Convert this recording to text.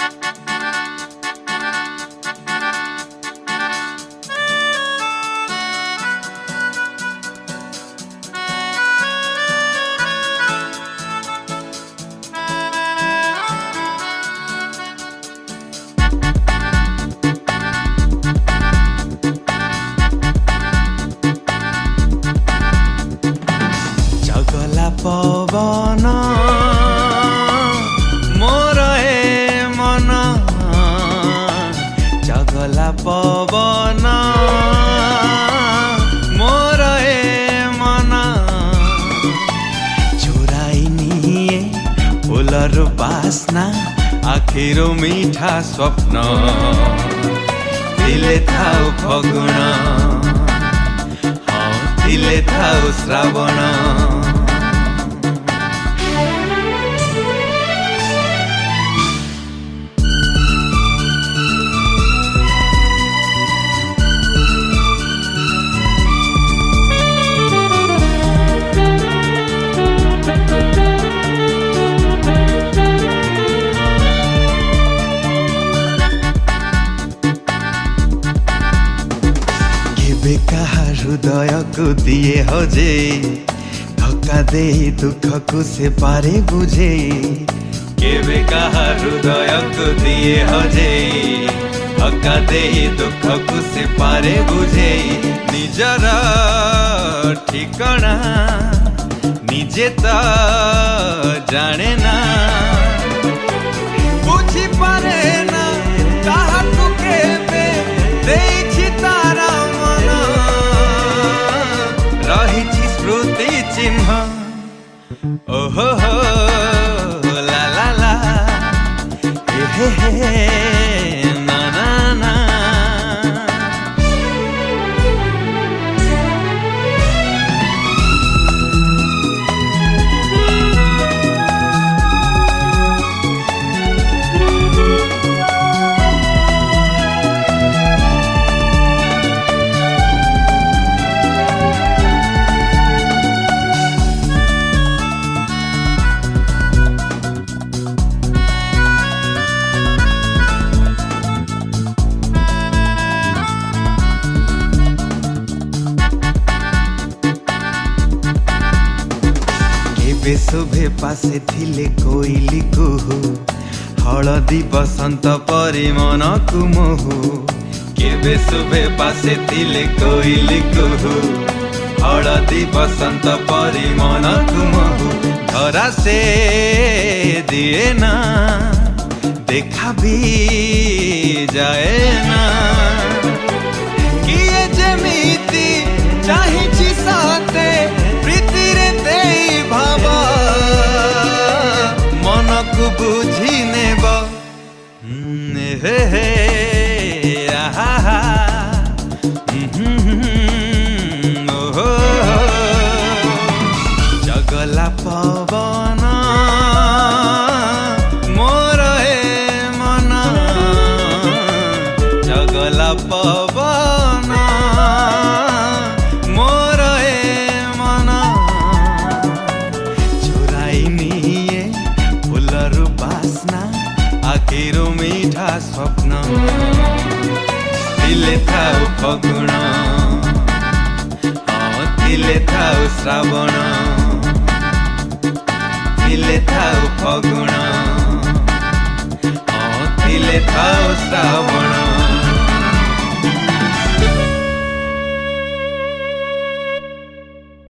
पवन मोर ए मन जगला पवन मोर ए मन चोराई निए फूलर बासना आखिरो मीठा स्वप्न दिले थाउ फगुण दिले थाउ श्रावण कहा हृदय को दिए हजे धक्का दे दुख को से पारे बुझे केवे कहा हृदय को दिए हजे धक्का दे दुख को से पारे बुझे निजर ठिकाना निजे तो जाने ना बुझी पारे ना कहा को केवे देछि तारा रही स्मृति चिन्ह ओहो हो ला ला ला हे ना ना ना शुभे पासे थिले कोइली कुहू हलदी बसंत परी मन को मोहू केबे शुभे पासे थिले कोइली कुहू हलदी बसंत परी मन को मोहू धरा से दिए ना देखा भी जाए ना किए जेमिति चाहिछि साथे प्रीति रे देई भावा मन को बुझी नेब हे आहा ओहो जगला पवन मोर ए मन जगला पवन मोर ए मन चोराई निए फूलर बासना आखिरो मीठा स्वप्न दिले थाउ फगुण दिले थाउ श्रावण दिले थाउ फगुण दिले थाउ श्रावण।